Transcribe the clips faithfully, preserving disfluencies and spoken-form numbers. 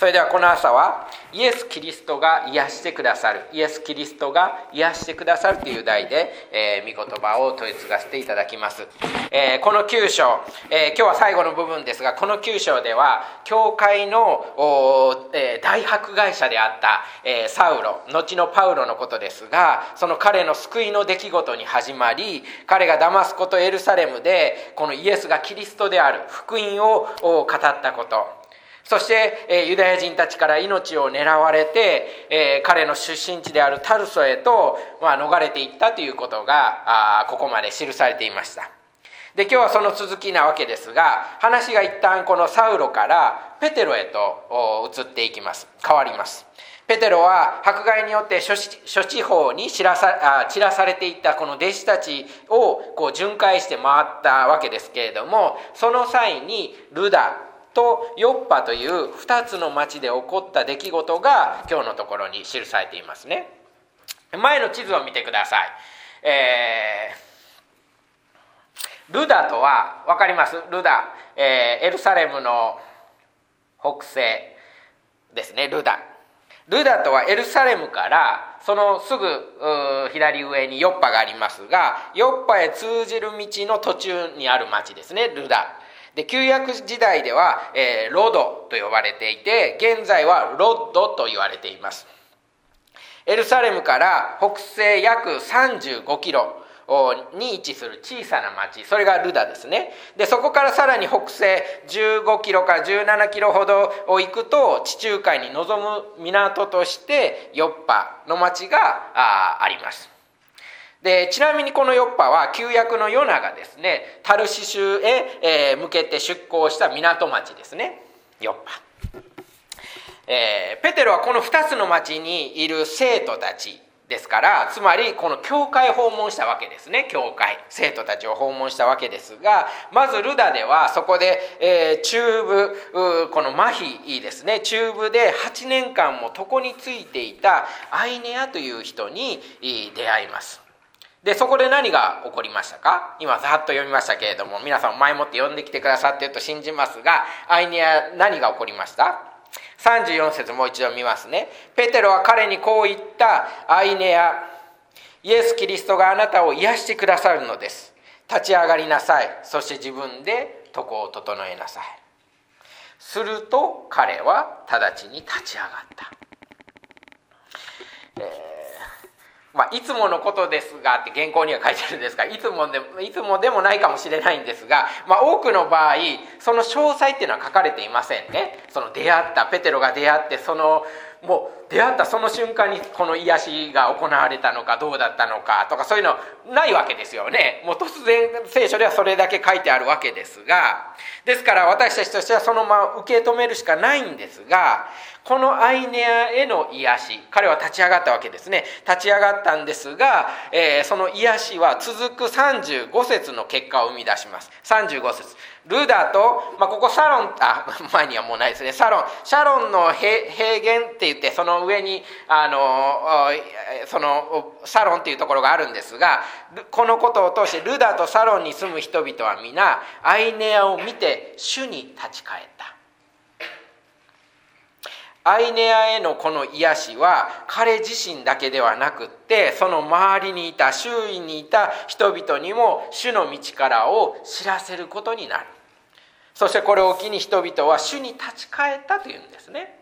それではこの朝はイエス・キリストが癒してくださる、イエス・キリストが癒してくださるという題で、えー、御言葉を問い継がせていただきます。えー、このきゅう章、えー、今日は最後の部分ですが、このきゅう章では教会の、えー、大迫害者であった、えー、サウロ、後のパウロのことですが、その彼の救いの出来事に始まり、彼がダマスコとエルサレムでこのイエスがキリストである福音を語ったこと、そして、えー、ユダヤ人たちから命を狙われて、えー、彼の出身地であるタルソへと、まあ、逃れていったということがあここまで記されていました。で、今日はその続きなわけですが、話が一旦このサウロからペテロへと移っていきます。変わります。ペテロは迫害によって諸地方に散らさ、散らされていったこの弟子たちをこう巡回して回ったわけですけれども、その際にルダとヨッパというふたつの町で起こった出来事が今日のところに記されていますね。前の地図を見てください。えー、ルダとは分かります？ルダ、えー、エルサレムの北西ですね。ルダルダとはエルサレムからそのすぐ左上にヨッパがありますが、ヨッパへ通じる道の途中にある町ですね、ルダで。旧約時代では、えー、ロドと呼ばれていて、現在はロッドと言われています。エルサレムから北西約さんじゅうごキロに位置する小さな町、それがルダですね。で、そこからさらに北西じゅうごキロからじゅうななキロほど行くと、地中海に臨む港としてヨッパの町が あ, あります。で、ちなみにこのヨッパは旧約のヨナがですね、タルシシュへ、えー、向けて出港した港町ですね、ヨッパ。えー、ペテロはこのふたつの町にいる生徒たちですから、つまりこの教会を訪問したわけですね。教会、生徒たちを訪問したわけですが、まずルダではそこで、えー、中部、このマヒですね、中部ではちねんかんも床についていたアイネアという人に出会います。で、そこで何が起こりましたか？今ざっと読みましたけれども、皆さん前もって読んできてくださっていると信じますが、アイネア何が起こりました？さんじゅうよん節もう一度見ますね。ペテロは彼にこう言った。アイネア、イエス・キリストがあなたを癒してくださるのです。立ち上がりなさい。そして自分で床を整えなさい。すると彼は直ちに立ち上がった。えーまあ、いつものことですがって原稿には書いてるんですが、いつもでも、いつもでもないかもしれないんですが、まあ、多くの場合その詳細っていうのは書かれていませんね。その出会ったペテロが出会って、そのもう出会ったその瞬間にこの癒しが行われたのかどうだったのかとか、そういうのないわけですよね。もう突然聖書ではそれだけ書いてあるわけですが、ですから私たちとしてはそのまま受け止めるしかないんですが、このアイネアへの癒し、彼は立ち上がったわけですね。立ち上がったんですが、えー、その癒しは続くさんじゅうご節の結果を生み出します。さんじゅうご節、ルダと、まあ、ここサロン、あ、前にはもうないですね。サロン、シャロンの平原って言って、その上にあのそのサロンっていうところがあるんですが、このことを通してルダとサロンに住む人々は皆アイネアを見て主に立ち返った。アイネアへのこの癒しは彼自身だけではなくって、その周りにいた、周囲にいた人々にも主の道からを知らせることになる。そしてこれを機に人々は主に立ち返ったというんですね。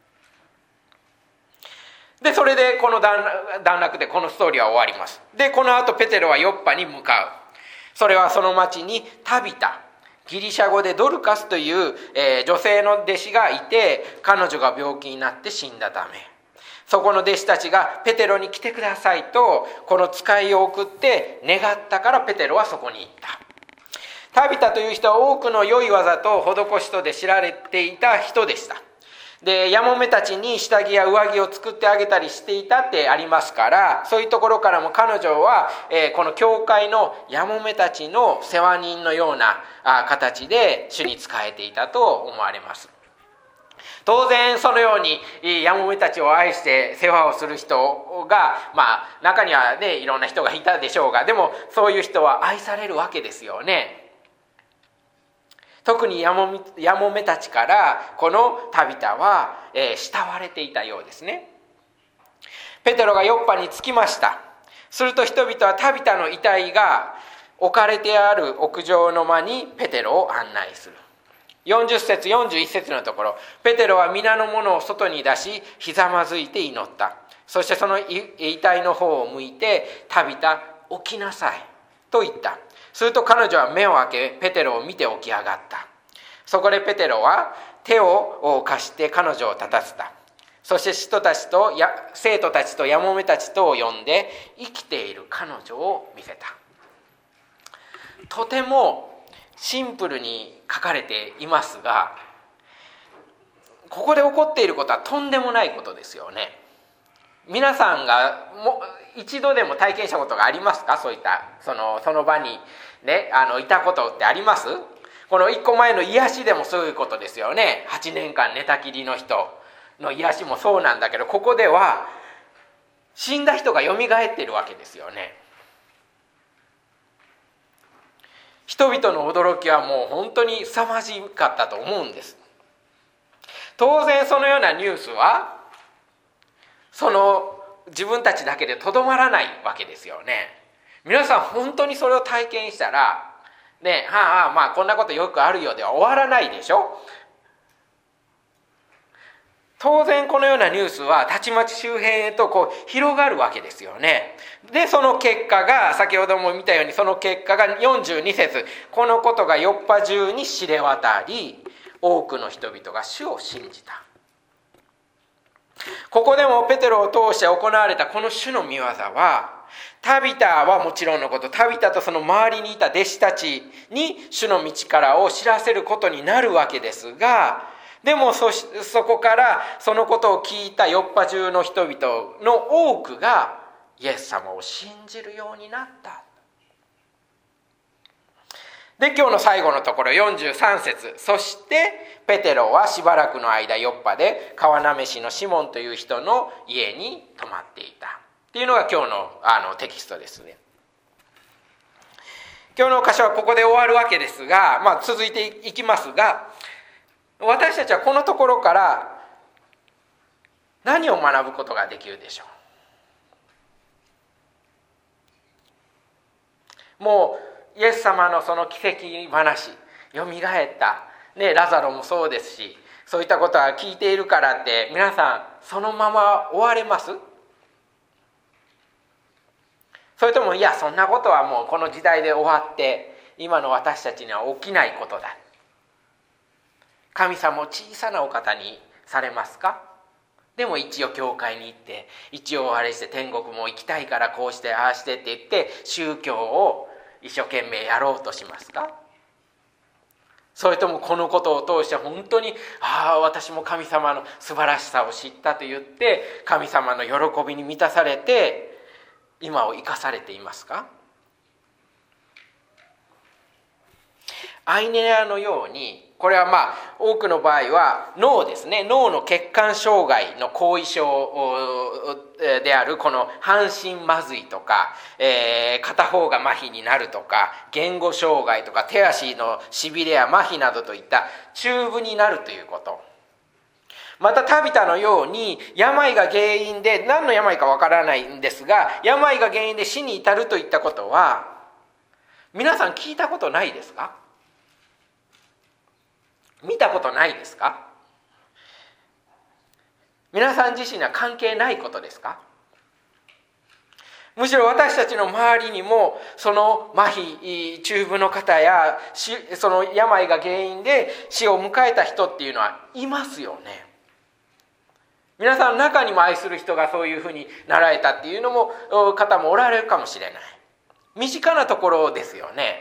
で、それでこの段落でこのストーリーは終わります。で、この後ペテロはヨッパに向かう。それはその町にタビタ、ギリシャ語でドルカスという、えー、女性の弟子がいて、彼女が病気になって死んだため、そこの弟子たちがペテロに来てくださいとこの使いを送って願ったから、ペテロはそこに行った。タビタという人は多くの良い技と施しとで知られていた人でした。で、やもめたちに下着や上着を作ってあげたりしていたってありますから、そういうところからも彼女は、えー、この教会のやもめたちの世話人のようなあ形で主に仕えていたと思われます。当然そのようにやもめたちを愛して世話をする人が、まあ中にはね、いろんな人がいたでしょうが、でもそういう人は愛されるわけですよね。 特にやもやもめたちからこのタビタは、えー、慕われていたようですね。ペテロがヨッパに着きました。すると人々はタビタの遺体が置かれてある屋上の間にペテロを案内する。よんじゅっ節よんじゅういち節のところ、ペテロは皆の者を外に出しひざまずいて祈った。そしてその遺体の方を向いて、タビタ起きなさいと言った。すると彼女は目を開けペテロを見て起き上がった。そこでペテロは手を貸して彼女を立たせた。そして人たちとや生徒たちとやもめたちとを呼んで生きている彼女を見せた。とてもシンプルに書かれていますが、ここで起こっていることはとんでもないことですよね。皆さんがも一度でも体験したことがありますか？そういったその、その場に、ね、あのいたことってあります？このいっこまえの癒しでもそういうことですよね。はちねんかん寝たきりの人の癒しもそうなんだけど、ここでは死んだ人がよみがえっているわけですよね。人々の驚きはもう本当に凄まじかったと思うんです。当然そのようなニュースはその自分たちだけでとどまらないわけですよね。皆さん本当にそれを体験したらね、はあ、まあこんなことよくあるようでは終わらないでしょ。当然このようなニュースはたちまち周辺へとこう広がるわけですよね。でその結果が先ほども見たように、その結果がよんじゅうに節、このことがヨッパ中に知れ渡り、多くの人々が主を信じた。ここでもペテロを通して行われたこの主の御業は、タビタはもちろんのこと、タビタとその周りにいた弟子たちに主の道からを知らせることになるわけですが、でも そ, そこからそのことを聞いたヨッパ中の人々の多くがイエス様を信じるようになった。で今日の最後のところよんじゅうさん節、そしてペテロはしばらくの間ヨッパで川なめしのシモンという人の家に泊まっていたっていうのが今日 の, あのテキストですね。今日の箇所はここで終わるわけですが、まあ、続いていきますが、私たちはこのところから何を学ぶことができるでしょう。もうイエス様のその奇跡話、よみがえった、ね、ラザロもそうですし、そういったことは聞いているからって皆さんそのまま終われます？それともいや、そんなことはもうこの時代で終わって今の私たちには起きないことだ、神様を小さなお方にされますか？でも一応教会に行って、一応あれして天国も行きたいからこうしてああしてって言って宗教を一生懸命やろうとしますか？それともこのことを通して本当にああ私も神様の素晴らしさを知ったと言って神様の喜びに満たされて今を生かされていますか？アイネアのように、これはまあ多くの場合は脳ですね、脳の血管障害の後遺症であるこの半身麻酔とか、えー、片方が麻痺になるとか、言語障害とか手足のしびれや麻痺などといった中部になるということ、またタビタのように病が原因で、何の病かわからないんですが、病が原因で死に至るといったことは皆さん聞いたことないですか？見たことないですか？皆さん自身には関係ないことですか？むしろ私たちの周りにもその麻痺中部の方やその病が原因で死を迎えた人っていうのはいますよね。皆さんの中にも愛する人がそういうふうになられたっていうのも方もおられるかもしれない。身近なところですよね。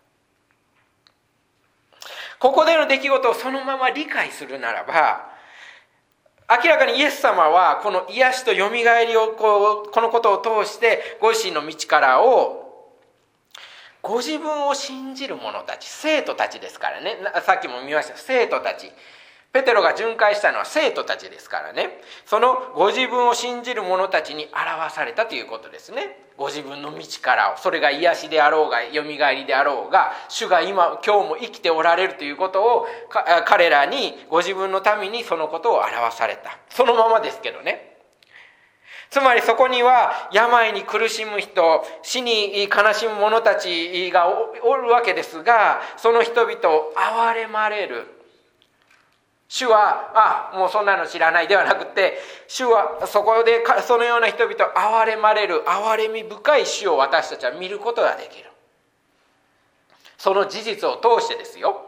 ここでの出来事をそのまま理解するならば、明らかにイエス様はこの癒しとよみがえりをこうこのことを通してご自身の道からをご自分を信じる者たち、生徒たちですからね、さっきも見ました生徒たち、 ペテロが巡回したのは生徒たちですからね、そのご自分を信じる者たちに表されたということですね。ご自分の道からを、それが癒しであろうがよみがえりであろうが、主が今今日も生きておられるということを彼らに、ご自分のためにそのことを表された。そのままですけどね。つまりそこには病に苦しむ人、死に悲しむ者たちがおるわけですが、その人々を憐れまれる主は、あ、もうそんなの知らないではなくて、主はそこでそのような人々を憐れまれる、憐れみ深い主を私たちは見ることができる。その事実を通してですよ。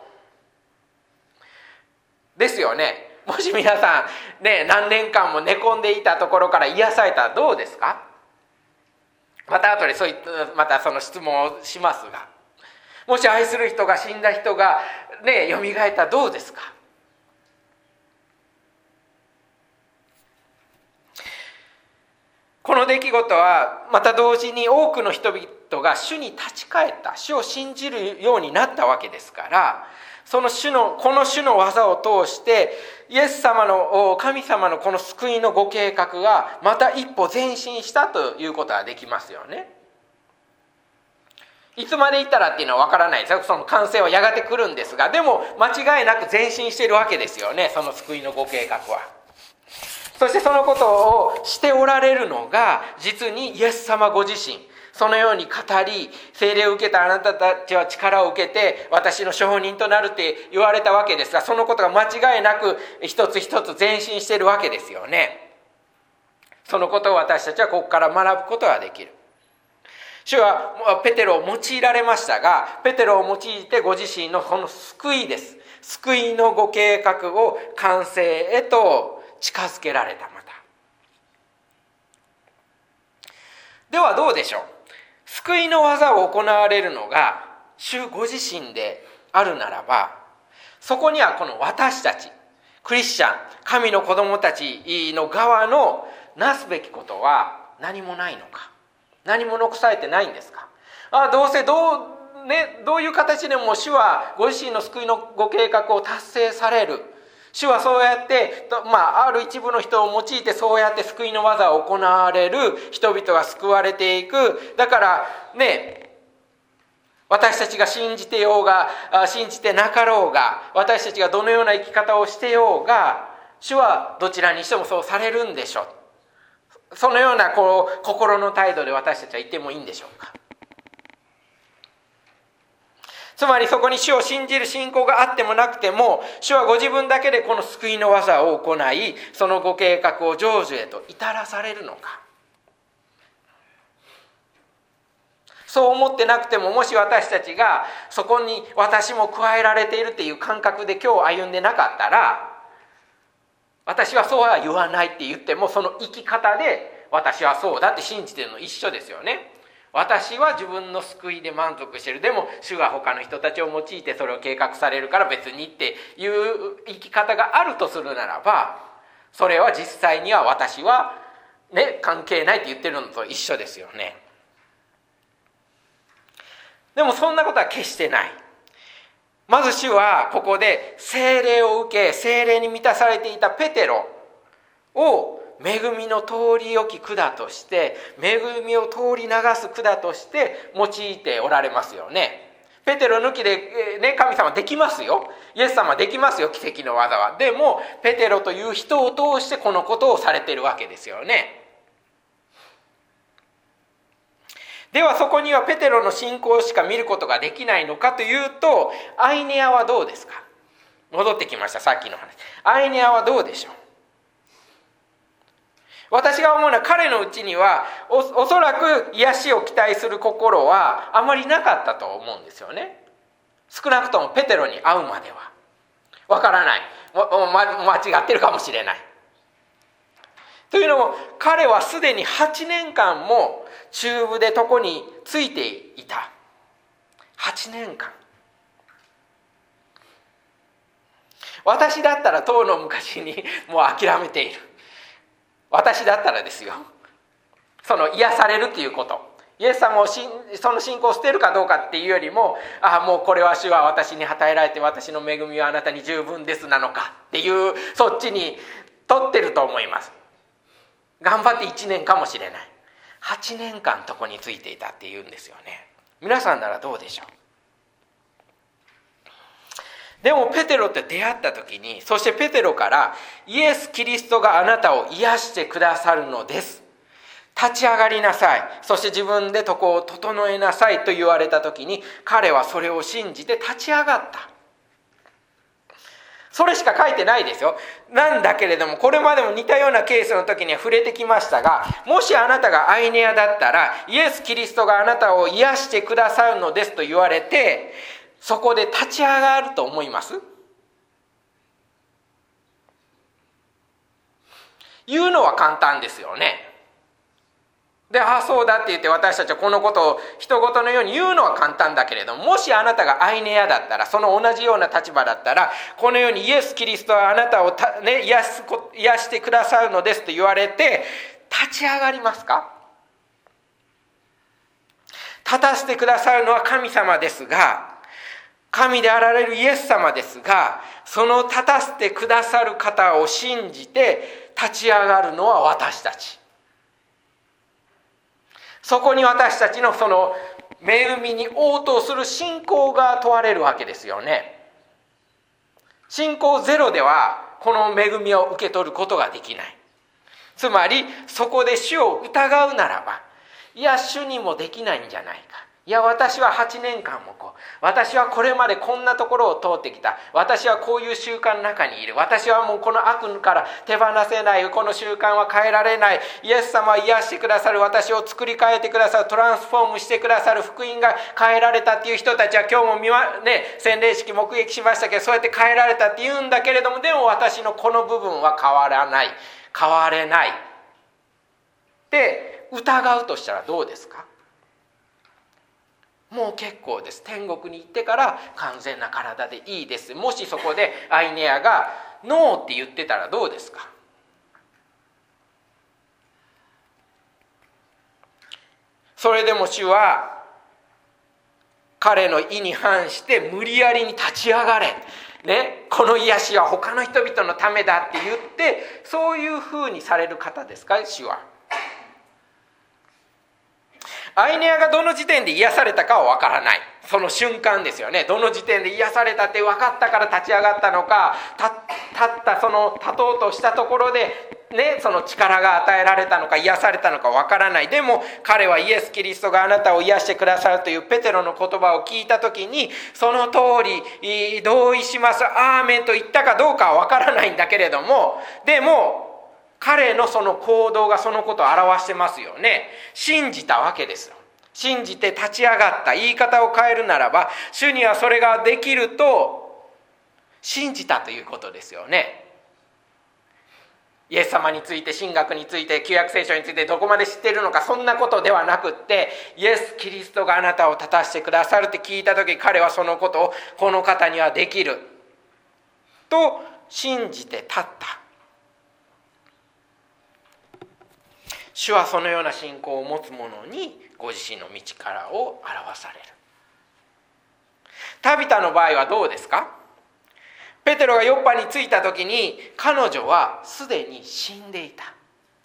ですよね。もし皆さんね、何年間も寝込んでいたところから癒されたらどうですか？また後でそういったまたその質問をしますが、もし愛する人が死んだ人がね、蘇ったらどうですか？この出来事はまた同時に多くの人々が主に立ち返った、主を信じるようになったわけですから、その主のこの主の技を通してイエス様の神様のこの救いのご計画がまた一歩前進したということができますよね。いつまでいったらっていうのは分からないですよ。その完成はやがて来るんですが、でも間違いなく前進しているわけですよね、その救いのご計画は。そしてそのことをしておられるのが実にイエス様ご自身、そのように語り、聖霊を受けたあなたたちは力を受けて私の証人となるって言われたわけですが、そのことが間違いなく一つ一つ前進しているわけですよね。そのことを私たちはここから学ぶことができる。主はペテロを用いられましたが、ペテロを用いてご自身のこの救いです、救いのご計画を完成へと近づけられた。またではどうでしょう。救いの技を行われるのが主ご自身であるならば、そこにはこの私たちクリスチャン、神の子供たちの側のなすべきことは何もないのか、何も残されてないんですか。あ、どうせどう、ね、どういう形でも主はご自身の救いのご計画を達成される。主はそうやって、まあ、ある一部の人を用いてそうやって救いの技を行われる、人々が救われていく。だからね、私たちが信じてようが信じてなかろうが、私たちがどのような生き方をしてようが、主はどちらにしてもそうされるんでしょう。そのようなこう心の態度で私たちはいてもいいんでしょうか。つまりそこに主を信じる信仰があってもなくても、主はご自分だけでこの救いの技を行い、そのご計画を成就へと至らされるのか。そう思ってなくても、もし私たちがそこに私も加えられているっていう感覚で今日歩んでなかったら、私はそうは言わないって言っても、その生き方で私はそうだって信じてるの一緒ですよね。私は自分の救いで満足している。でも主が他の人たちを用いてそれを計画されるから別にっていう生き方があるとするならば、それは実際には私はね、関係ないって言ってるのと一緒ですよね。でもそんなことは決してない。まず主はここで聖霊を受け、聖霊に満たされていたペテロを恵みの通り置き管として、恵みを通り流す管として用いておられますよね。ペテロ抜きで、ね、神様できますよ。イエス様できますよ、奇跡の技は。でもペテロという人を通してこのことをされているわけですよね。ではそこにはペテロの信仰しか見ることができないのかというと、アイネアはどうですか。戻ってきました、さっきの話。アイネアはどうでしょう。私が思うのは、彼のうちには お, おそらく癒しを期待する心はあまりなかったと思うんですよね。少なくともペテロに会うまでは。わからない、ま、間違ってるかもしれない。というのも、彼はすでにはちねんかんも中部で床についていた。はちねんかん。私だったらとうの昔にもう諦めている。私だったらですよ、その癒されるっていうこと、 イエス様をその信仰を捨てるかどうかっていうよりも、ああもうこれは主は私に与えられて私の恵みはあなたに十分ですなのかっていうそっちに取ってると思います。頑張っていちねんかもしれない、はちねんかん床についていたっていうんですよね。皆さんならどうでしょう。でもペテロって出会った時に、そしてペテロからイエス・キリストがあなたを癒してくださるのです、立ち上がりなさい、そして自分で床を整えなさいと言われた時に、彼はそれを信じて立ち上がった。それしか書いてないですよ。なんだけれども、これまでも似たようなケースの時には触れてきましたが、もしあなたがアイネアだったら、イエス・キリストがあなたを癒してくださるのですと言われて、そこで立ち上がると思います？言うのは簡単ですよね。で、ああそうだって言って私たちはこのことを人事のように言うのは簡単だけれども、もしあなたがアイネアだったら、その同じような立場だったら、このようにイエス・キリストはあなたをた、ね、癒すこ、癒してくださるのですと言われて立ち上がりますか？立たせてくださるのは神様ですが、神であられるイエス様ですが、その立たせてくださる方を信じて立ち上がるのは私たち。そこに私たちのその恵みに応答する信仰が問われるわけですよね。信仰ゼロではこの恵みを受け取ることができない。つまりそこで主を疑うならば、いや主にもできないんじゃないか、いや私ははちねんかんもこう、私はこれまでこんなところを通ってきた、私はこういう習慣の中にいる、私はもうこの悪から手放せない、この習慣は変えられない、イエス様は癒してくださる、私を作り変えてくださる、トランスフォームしてくださる、福音が変えられたっていう人たちは今日も見、ね、洗礼式目撃しましたけど、そうやって変えられたって言うんだけれども、でも私のこの部分は変わらない、変われないって疑うとしたらどうですか？もう結構です。天国に行ってから完全な体でいいです。もしそこでアイネアがノーって言ってたらどうですか？それでも主は彼の意に反して無理やりに立ち上がれ、ね、この癒しは他の人々のためだって言って、そういうふうにされる方ですか？主は。アイネアがどの時点で癒されたかは分からない。その瞬間ですよね。どの時点で癒されたって分かったから立ち上がったのか、立ったその立とうとしたところでね、その力が与えられたのか癒されたのか分からない。でも彼はイエス・キリストがあなたを癒してくださるというペテロの言葉を聞いた時に、その通り同意します、アーメンと言ったかどうかは分からないんだけれども、でも彼のその行動がそのことを表してますよね。信じたわけですよ。信じて立ち上がった。言い方を変えるならば、主にはそれができると信じたということですよね。イエス様について、神学について、旧約聖書についてどこまで知っているのか、そんなことではなくって、イエス・キリストがあなたを立たせてくださるって聞いた時、彼はそのことをこの方にはできると信じて立った。主はそのような信仰を持つ者にご自身の道からを表される。タビタの場合はどうですか？ペテロがヨッパに着いた時に彼女はすでに死んでいた。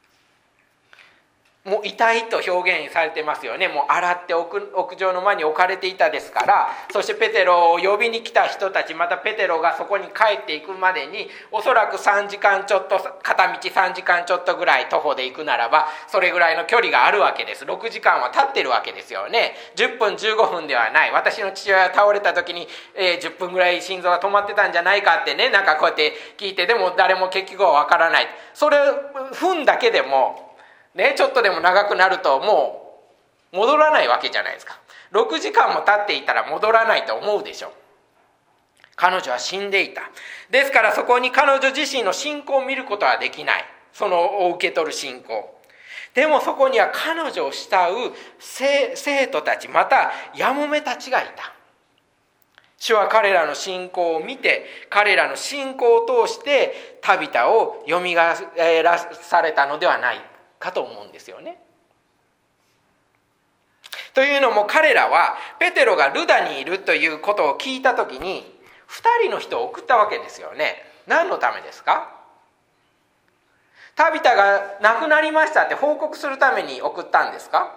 もう遺体と表現されてますよね。もう洗って屋上の前に置かれていたですから、そしてペテロを呼びに来た人たち、またペテロがそこに帰っていくまでにおそらくさんじかんちょっと、片道さんじかんちょっとぐらい徒歩で行くならばそれぐらいの距離があるわけです。ろくじかんは経ってるわけですよね。じゅっぷんじゅうごふんではない。私の父親が倒れた時に、えー、じゅっぷんぐらい心臓が止まってたんじゃないかってね、なんかこうやって聞いて、でも誰も結局はわからない。それ分だけでもね、ちょっとでも長くなるともう戻らないわけじゃないですか。ろくじかんも経っていたら戻らないと思うでしょう。彼女は死んでいた。ですからそこに彼女自身の信仰を見ることはできない。その受け取る信仰。でもそこには彼女を慕う生徒たち、またやもめたちがいた。主は彼らの信仰を見て、彼らの信仰を通してタビタをよみがえらされたのではないかと思うんですよね。 というのも彼らはペテロがルダにいるということを聞いたときにふたりの人を送ったわけですよね。何のためですか？タビタが亡くなりましたって報告するために送ったんですか？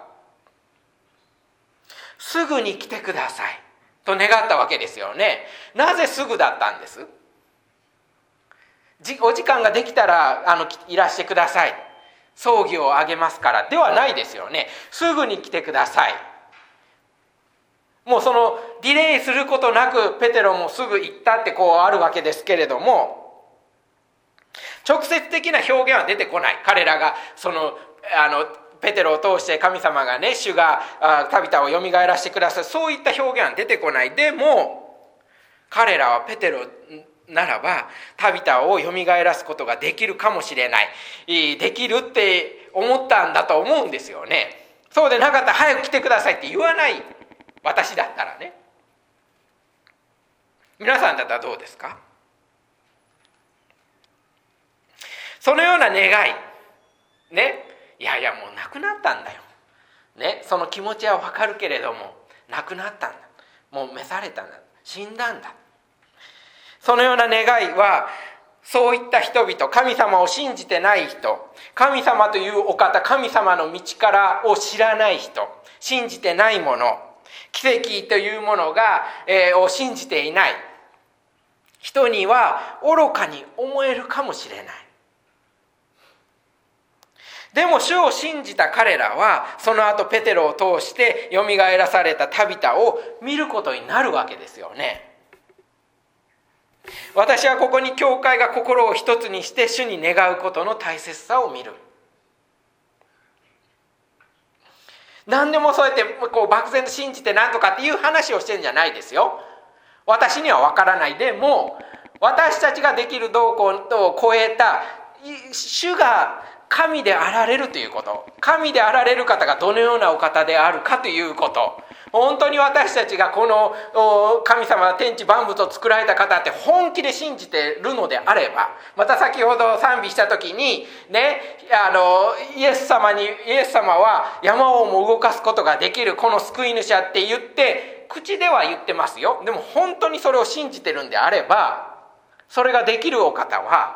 すぐに来てくださいと願ったわけですよね。なぜすぐだったんです？お時間ができたらあのいらしてください、葬儀をあげますからではないですよね。すぐに来てください。もうそのディレイすることなくペテロもすぐ行ったってこうあるわけですけれども、直接的な表現は出てこない。彼らがそのあのペテロを通して神様がね、主がタビタをよみがえらせてください、そういった表現は出てこない。でも彼らはペテロならばタビタをよみがえらすことができるかもしれない、できるって思ったんだと思うんですよね。そうでなかったら早く来てくださいって言わない。私だったらね。皆さんだったらどうですか？そのような願いね、いやいやもう亡くなったんだよ、ね、その気持ちは分かるけれども亡くなったんだ、もう召されたんだ、死んだんだ。そのような願いはそういった人々、神様を信じてない人、神様というお方、神様の道からを知らない人、信じてないもの、奇跡というものが、えー、を信じていない人には愚かに思えるかもしれない。でも主を信じた彼らはその後ペテロを通してよみがえらされたタビタを見ることになるわけですよね。私はここに教会が心を一つにして主に願うことの大切さを見る。何でもそうやってこう漠然と信じて何とかっていう話をしてるんじゃないですよ。私には分からない。でも私たちができる動向を超えた主が神であられるということ、神であられる方がどのようなお方であるかということ、本当に私たちがこの神様が天地万物を作られた方って本気で信じているのであれば、また先ほど賛美した時にね、あのイエス様にイエス様は山をも動かすことができるこの救い主やって言って口では言ってますよ。でも本当にそれを信じてるんであれば、それができるお方は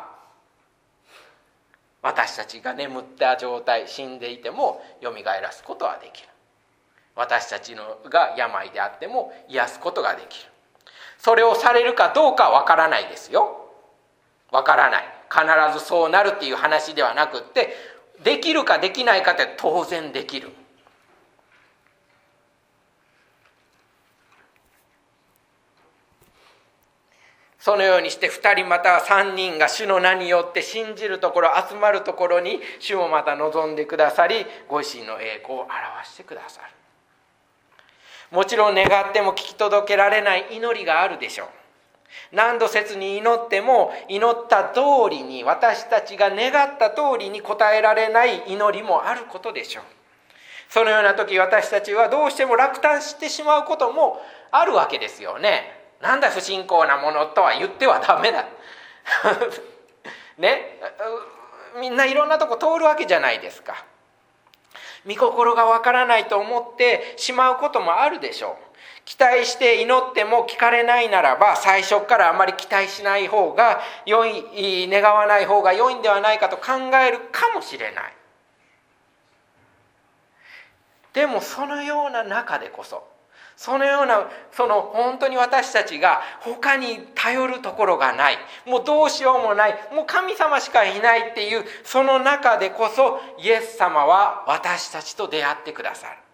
私たちが眠った状態、死んでいてもよみがえらすことはできる。私たちのが病であっても癒すことができる。それをされるかどうかは分からないですよ。分からない。必ずそうなるっていう話ではなくって、できるかできないかって当然できる。そのようにしてふたりまたはさんにんが主の名によって信じるところ、集まるところに主もまた望んでくださり、ご自身の栄光を表してくださる。もちろん願っても聞き届けられない祈りがあるでしょう。何度切に祈っても祈った通りに、私たちが願った通りに応えられない祈りもあることでしょう。そのような時、私たちはどうしても落胆してしまうこともあるわけですよね。なんだ不信仰なものとは言ってはダメだね、みんないろんなとこ通るわけじゃないですか。御心がわからないと思ってしまうこともあるでしょう。期待して祈っても聞かれないならば、最初からあまり期待しない方が良い、願わない方が良いんではないかと考えるかもしれない。でもそのような中でこそ、そのようなその本当に私たちが他に頼るところがない、もうどうしようもない、もう神様しかいないっていうその中でこそ、イエス様は私たちと出会ってくださる。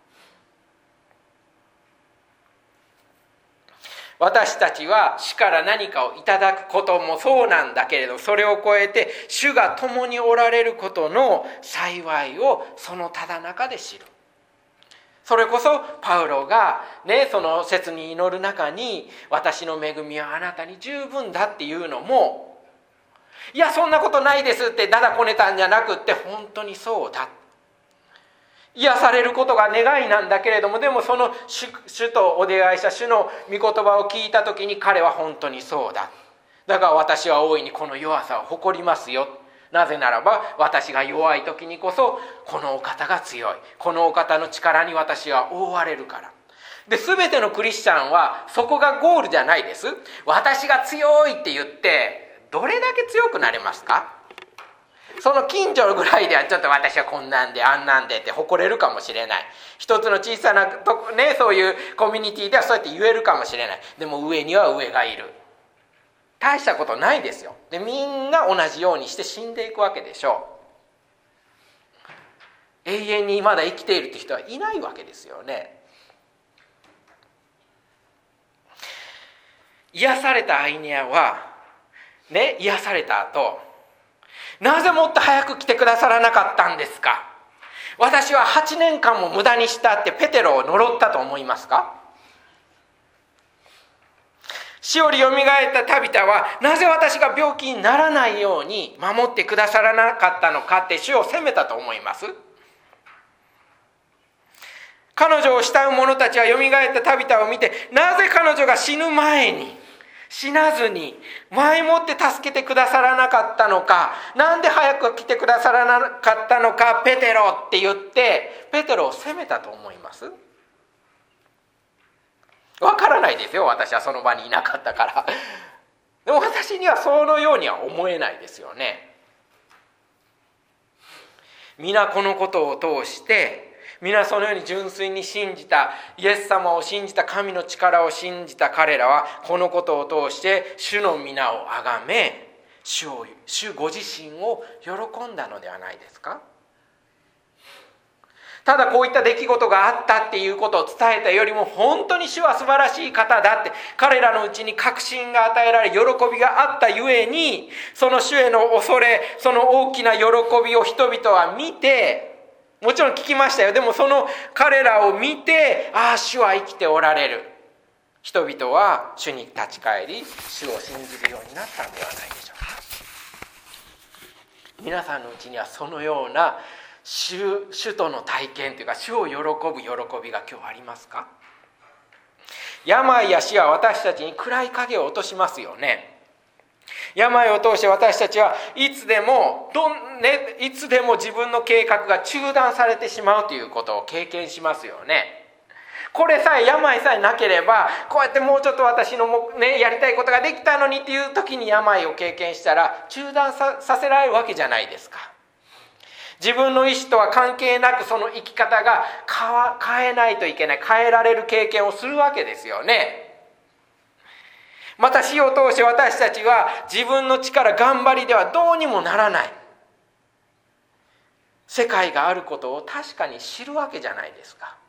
私たちは主から何かをいただくこともそうなんだけれど、それを超えて主が共におられることの幸いをそのただ中で知る。それこそパウロがね、その切に祈る中に、私の恵みはあなたに十分だっていうのも、いやそんなことないですってだだこねたんじゃなくって、本当にそうだ、癒されることが願いなんだけれども、でもその 主, 主とお出会いした主の御言葉を聞いた時に、彼は本当にそうだ、だから私は大いにこの弱さを誇りますよ、 なぜならば私が弱い時にこそこのお方が強い、このお方の力に私は覆われるから。で、全てのクリスチャンはそこがゴールじゃないです。私が強いって言ってどれだけ強くなれますか？その近所ぐらいではちょっと私はこんなんであんなんでって誇れるかもしれない。一つの小さなとこ、ね、そういうコミュニティではそうやって言えるかもしれない。でも上には上がいる。大したことないですよ。で、みんな同じようにして死んでいくわけでしょう。永遠にまだ生きているって人はいないわけですよね。癒されたアイネアはね、癒された後、なぜもっと早く来てくださらなかったんですか？私ははちねんかんも無駄にしたってペテロを呪ったと思いますか？死よりよみがえったタビタはなぜ私が病気にならないように守ってくださらなかったのかって主を責めたと思います？彼女を慕う者たちはよみがえったタビタを見て、なぜ彼女が死ぬ前に死なずに前もって助けてくださらなかったのか、なんで早く来てくださらなかったのか、ペテロって言ってペテロを責めたと思います？わからないですよ、私はその場にいなかったから。でも私にはそのようには思えないですよね。皆このことを通して、皆そのように純粋に信じた、イエス様を信じた、神の力を信じた彼らはこのことを通して主の皆をあがめ、主を、主ご自身を喜んだのではないですか？ただこういった出来事があったっていうことを伝えたよりも、本当に主は素晴らしい方だって彼らのうちに確信が与えられ、喜びがあったゆえに、その主への恐れ、その大きな喜びを人々は見て、もちろん聞きましたよ。でもその彼らを見て、ああ主は生きておられる。人々は主に立ち返り、主を信じるようになったのではないでしょうか。皆さんのうちにはそのような主、主との体験というか、主を喜ぶ喜びが今日ありますか？病や死は私たちに暗い影を落としますよね。病を通して私たちはいつでもどん、ね、いつでも自分の計画が中断されてしまうということを経験しますよね。これさえ、病さえなければ、こうやってもうちょっと私のも、ね、やりたいことができたのにっていう時に病を経験したら中断 さ, させられるわけじゃないですか。自分の意思とは関係なくその生き方が変, わ変えないといけない、変えられる経験をするわけですよね。また死を通して私たちは自分の力、頑張りではどうにもならない世界があることを確かに知るわけじゃないですか。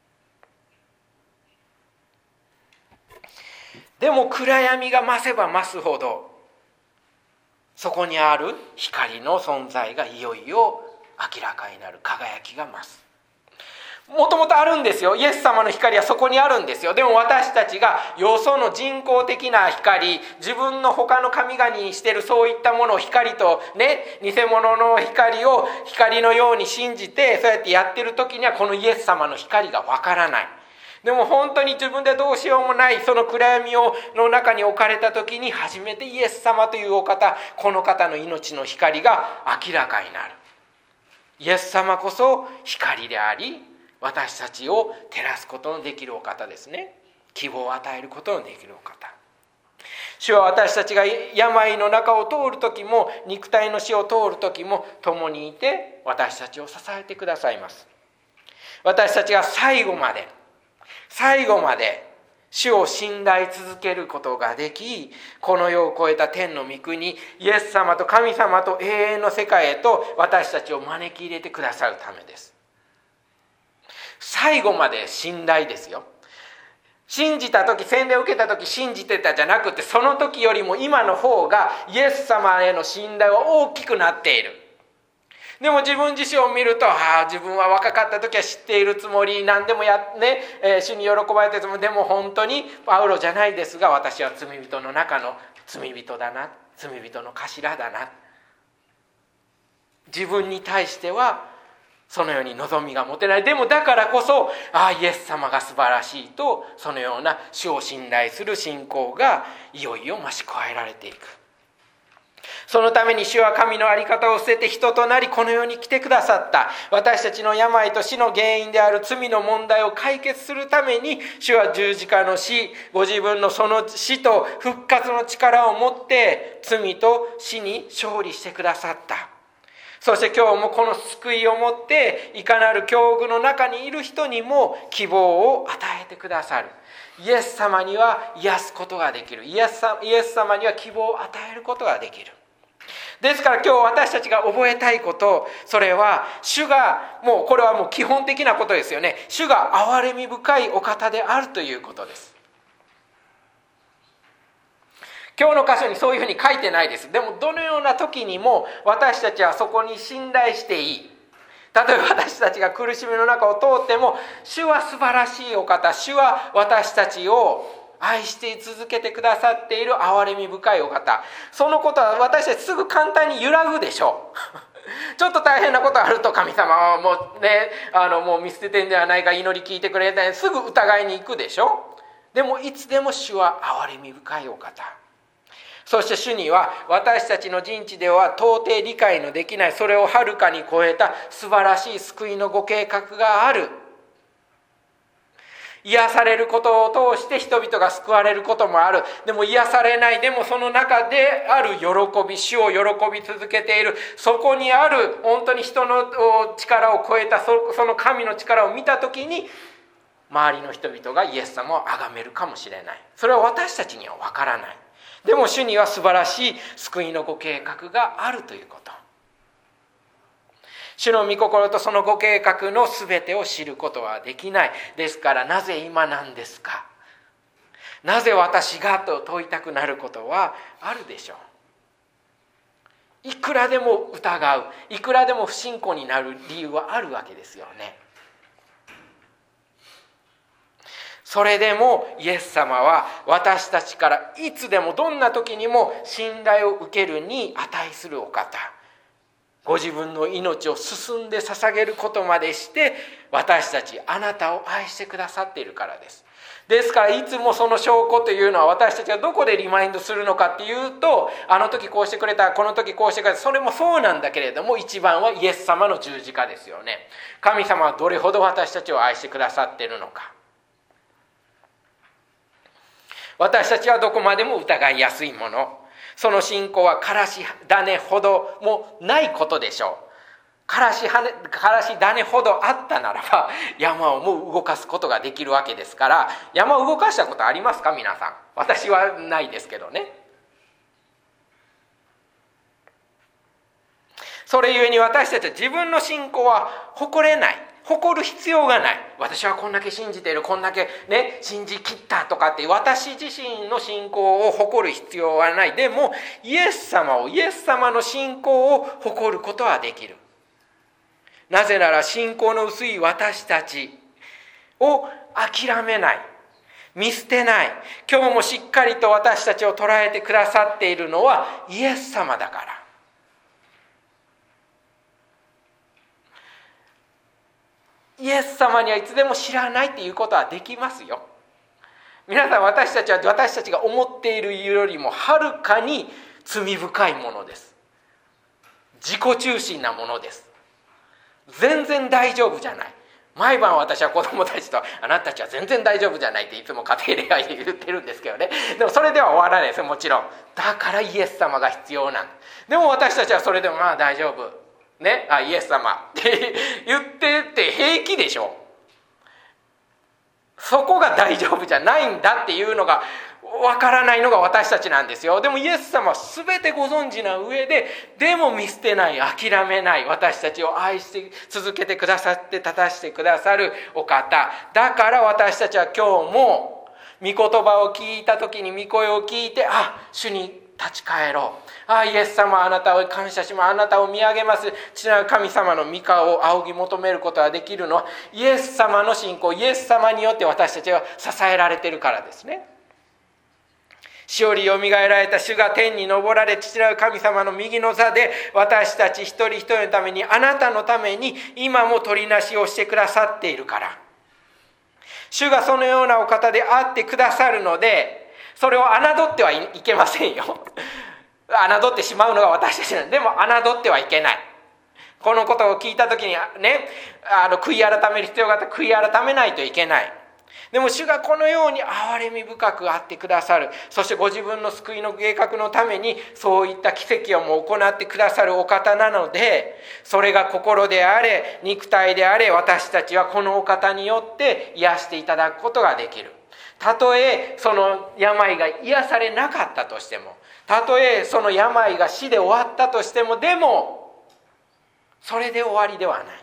でも暗闇が増せば増すほど、そこにある光の存在がいよいよ明らかになる、輝きが増す。もともとあるんですよ。イエス様の光はそこにあるんですよ。でも私たちがよその人工的な光、自分の他の神々にしてるそういったものを光とね、偽物の光を光のように信じて、そうやってやってる時にはこのイエス様の光がわからない。でも本当に自分でどうしようもないその暗闇をの中に置かれた時に、初めてイエス様というお方、この方の命の光が明らかになる。イエス様こそ光であり、私たちを照らすことのできるお方ですね。希望を与えることのできるお方。主は私たちが病の中を通る時も、肉体の死を通る時も共にいて、私たちを支えてくださいます。私たちが最後まで最後まで主を信頼続けることができ、この世を超えた天の御国、イエス様と神様と永遠の世界へと私たちを招き入れてくださるためです。最後まで信頼ですよ。信じた時、洗礼を受けた時信じてたじゃなくて、その時よりも今の方がイエス様への信頼は大きくなっている。でも自分自身を見ると、ああ自分は若かった時は知っているつもり、何でもやね、えー、主に喜ばれてるつもり、でも本当にパウロじゃないですが、私は罪人の中の罪人だな、罪人の頭だな。自分に対してはそのように望みが持てない。でもだからこそ、ああイエス様が素晴らしいと、そのような主を信頼する信仰がいよいよ増し加えられていく。 そのために主は神の在り方を捨てて人となりこの世に来てくださった。私たちの病と死の原因である罪の問題を解決するために、主は十字架の死、ご自分のその死と復活の力を持って罪と死に勝利してくださった。そして今日もこの救いをもって、いかなる境遇の中にいる人にも希望を与えてくださる。イエス様には癒すことができる。イエス様、イエス様には希望を与えることができる。ですから今日私たちが覚えたいこと、それは主が、もうこれはもう基本的なことですよね。主が憐れみ深いお方であるということです。今日の箇所にそういうふうに書いてないです。でもどのような時にも私たちはそこに信頼していい。例えば私たちが苦しみの中を通っても、主は素晴らしいお方、主は私たちを愛して続けてくださっている憐れみ深いお方。そのことは私たちすぐ簡単に揺らぐでしょう。ちょっと大変なことあると、神様はもうね、あのもう見捨ててんじゃないか、祈り聞いてくれない、すぐ疑いに行くでしょ。でもいつでも主は憐れみ深いお方。そして主には私たちの人知では到底理解のできない、それをはるかに超えた素晴らしい救いのご計画がある。癒されることを通して人々が救われることもある。でも癒されない、でもその中である喜び、主を喜び続けている、そこにある本当に人の力を超えたその神の力を見たときに、周りの人々がイエス様を崇めるかもしれない。それは私たちには分からない。でも主には素晴らしい救いのご計画があるということ。主の御心とそのご計画のすべてを知ることはできない。ですからなぜ今なんですか、なぜ私がと問いたくなることはあるでしょう。いくらでも疑う、いくらでも不信仰になる理由はあるわけですよね。それでもイエス様は私たちからいつでもどんな時にも信頼を受けるに値するお方。ご自分の命を進んで捧げることまでして私たち、あなたを愛してくださっているからです。ですからいつもその証拠というのは私たちがどこでリマインドするのかっていうと、あの時こうしてくれた、この時こうしてくれた、それもそうなんだけれども、一番はイエス様の十字架ですよね。神様はどれほど私たちを愛してくださっているのか。私たちはどこまでも疑いやすいもの。その信仰はからし種ほどもないことでしょう。からし種ほどあったならば山をもう動かすことができるわけですから。山を動かしたことありますか皆さん。私はないですけどね。それゆえに私たちは自分の信仰は誇れない、誇る必要がない。私はこんだけ信じている、こんだけね信じきったとかって私自身の信仰を誇る必要はない。でもイエス様を、イエス様の信仰を誇ることはできる。なぜなら信仰の薄い私たちを諦めない、見捨てない、今日もしっかりと私たちを捉えてくださっているのはイエス様だから。イエス様にはいつでも知らないっていうことはできますよ。皆さん、私たちは私たちが思っているよりもはるかに罪深いものです。自己中心なものです。全然大丈夫じゃない。毎晩私は子供たちとあなたたちは全然大丈夫じゃないっていつも家庭恋愛で言ってるんですけどね。でもそれでは終わらないですよ、もちろん。だからイエス様が必要なんでも私たちはそれでもまあ大丈夫ね、あイエス様って言ってって平気でしょ。そこが大丈夫じゃないんだっていうのがわからないのが私たちなんですよ。でもイエス様は全てご存知な上で、でも見捨てない、諦めない、私たちを愛して続けてくださって立たしてくださるお方だから、私たちは今日も御言葉を聞いた時に、御声を聞いて、あ、主に立ち返ろう。ああ、イエス様、あなたを感謝します。あなたを見上げます。父なる神様の御顔を仰ぎ求めることができるのは、イエス様の信仰、イエス様によって私たちは支えられているからですね。死よりよみがえられた主が天に昇られ、父なる神様の右の座で私たち一人一人のために、あなたのために今も取りなしをしてくださっているから、主がそのようなお方であってくださるので、それを侮ってはいけませんよ。 侮ってしまうのが私たちなんで、でも侮ってはいけない。このことを聞いた時にね、あの悔い改める必要があったら悔い改めないといけない。でも主がこのように憐れみ深くあってくださる、そしてご自分の救いの計画のためにそういった奇跡をも行ってくださるお方なので、それが心であれ肉体であれ、私たちはこのお方によって癒していただくことができる。たとえその病が癒されなかったとしても、たとえその病が死で終わったとしても、でもそれで終わりではない。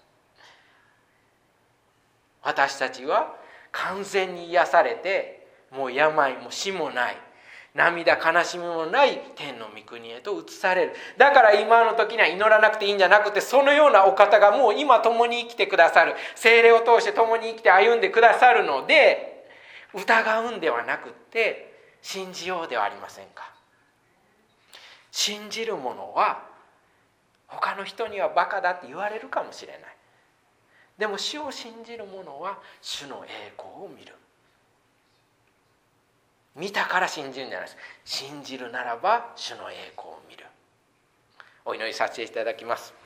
私たちは完全に癒されて、もう病も死もない、涙悲しみもない天の御国へと移される。だから今の時には祈らなくていいんじゃなくて、そのようなお方がもう今共に生きてくださる、聖霊を通して共に生きて歩んでくださるので、疑うんではなくって信じようではありませんか。信じる者は他の人にはバカだって言われるかもしれない。でも主を信じる者は主の栄光を見る。見たから信じるんじゃないです。信じるならば主の栄光を見る。お祈りさせていただきます。